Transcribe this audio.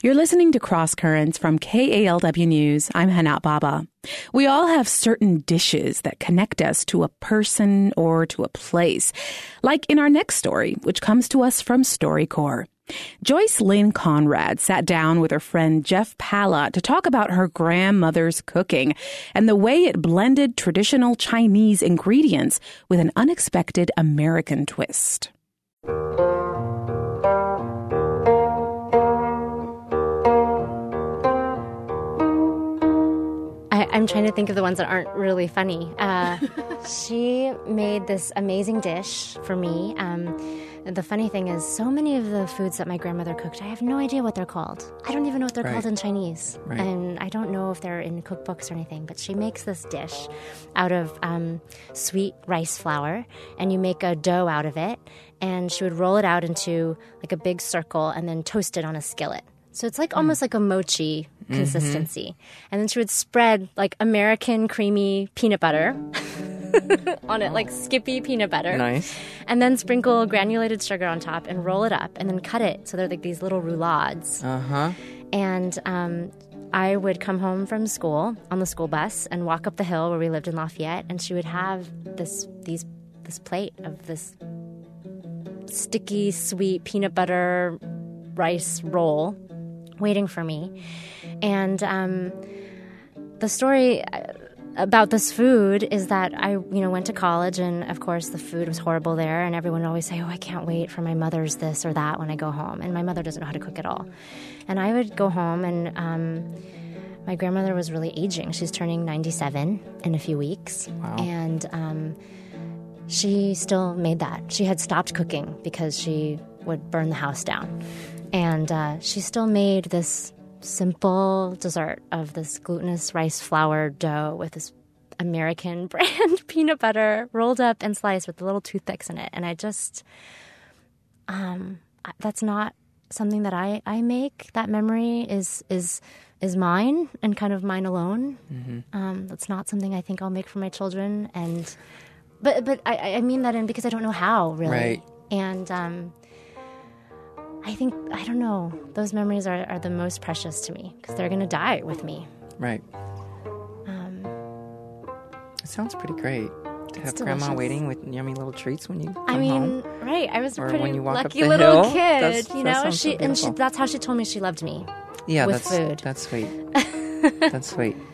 You're listening to Cross Currents from KALW News. I'm Hanat Baba. We all have certain dishes that connect us to a person or to a place, like in our next story, which comes to us from StoryCorps. Joyce Lynn Conrad sat down with her friend Jeff Pala to talk about her grandmother's cooking and the way it blended traditional Chinese ingredients with an unexpected American twist. I'm trying to think of the ones that aren't really funny. She made this amazing dish for me. The funny thing is, so many of the foods that my grandmother cooked, I have no idea what they're called. I don't even know what they're called in Chinese. Right. And I don't know if they're in cookbooks or anything. But she makes this dish out of sweet rice flour, and you make a dough out of it. And she would roll it out into like a big circle and then toast it on a skillet. So it's like almost like a mochi consistency. And then she would spread like American creamy peanut butter on it, like Skippy peanut butter. Nice. And then sprinkle granulated sugar on top and roll it up and then cut it so they're like these little roulades. Uh-huh. And I would come home from school on the school bus and walk up the hill where we lived in Lafayette, and she would have this plate of this sticky, sweet peanut butter rice roll waiting for me. And the story about this food is that I, went to college, and of course the food was horrible there, and everyone would always say, oh, I can't wait for my mother's this or that when I go home. And my mother doesn't know how to cook at all. And I would go home, and my grandmother was really aging. She's turning 97 in a few weeks. Wow. And she still made that. She had stopped cooking because she would burn the house down. And she still made this simple dessert of this glutinous rice flour dough with this American brand peanut butter rolled up and sliced with the little toothpicks in it. And I just, that's not something that I make. That memory is mine and kind of mine alone. Mm-hmm. That's not something I think I'll make for my children. And but I mean that because I don't know how, really. Right. And I think, I don't know, those memories are the most precious to me because they're going to die with me. Right. It sounds pretty great to have delicious. Grandma waiting with yummy little treats when you come I mean, home. right. I was a Or pretty when you walk up lucky the little hill. kid, That sounds so beautiful. That's how she told me she loved me. Yeah, with food. That's sweet. That's sweet.